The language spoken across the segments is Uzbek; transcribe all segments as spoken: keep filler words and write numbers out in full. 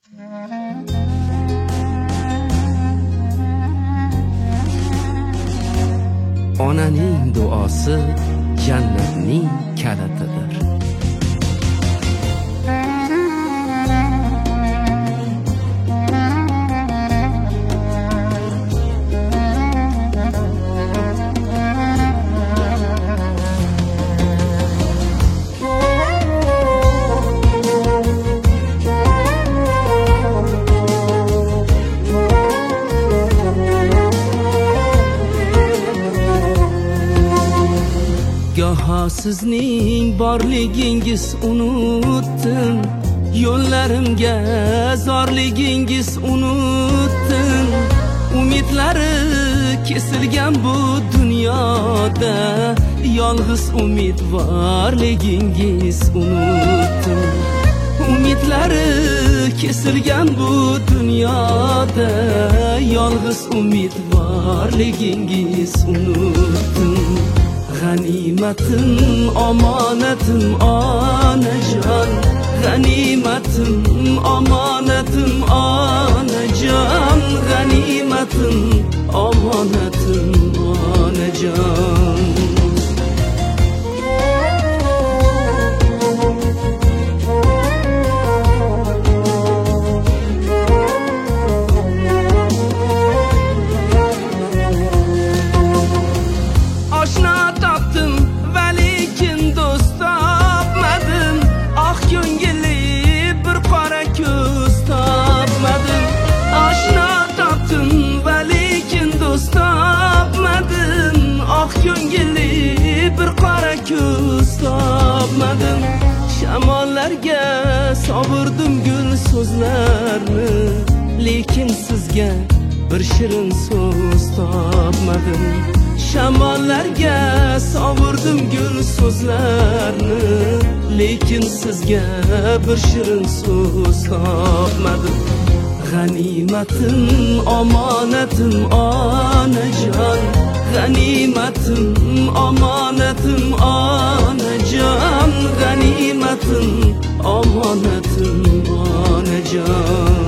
Onaning duosi jannatning kalitidir. Goho sizning borligingiz unutdim, yo'llarimga zorligingiz unutdim. Umidlari kesilgan bu dunyoda yolg'iz umidvorligingiz unutdim. Umidlari kesilgan bu dunyoda yolg'iz umidvorligingiz unutdim. G'animatim, omonatim, onajon. G'animatim, omonatim, onajon. G'animatim, omonatim, onajon. Topmadim, shamollarga sovurdim gul so'zlarni, lekin sizga bir shirin so'z topmadim. Shamollarga sovurdim gul so'zlarni, lekin sizga bir shirin so'z topmadim. G'animatim, omonatim, onajon. G'animatim, omonatim, onajon. G'animatim, omonatim, onajon.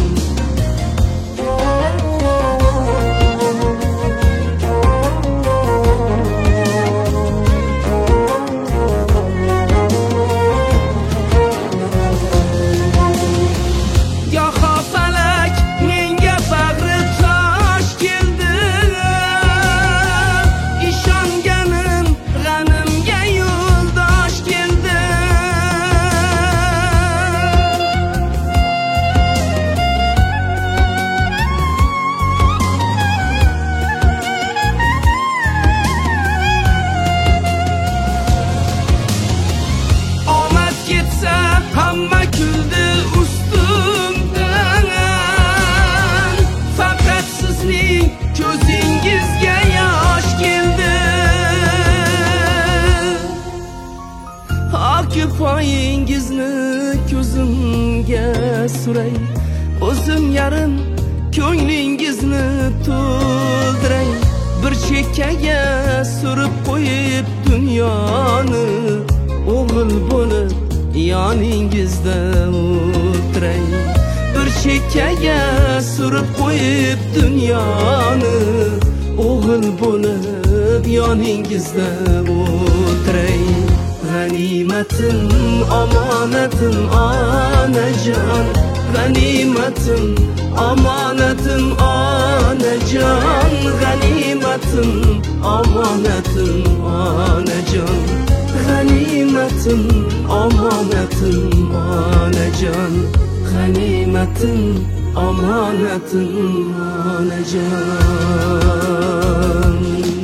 Poyingizni ko'zimga suray, o'zim yarim ko'nglingizni to'ldiray. Bir chekkaga surib qo'yib dunyoni, o'g'il bo'lib yoningizda o'tiray. Bir chekkaga surib qo'yib dunyoni, o'g'il bo'lib yoningizda o'tiray. G'animatim, omonatim, onajon. G'animatim, omonatim, onajon. G'animatim, omonatim, onajon. G'animatim, omonatim, onajon. G'animatim, omonatim, onajon.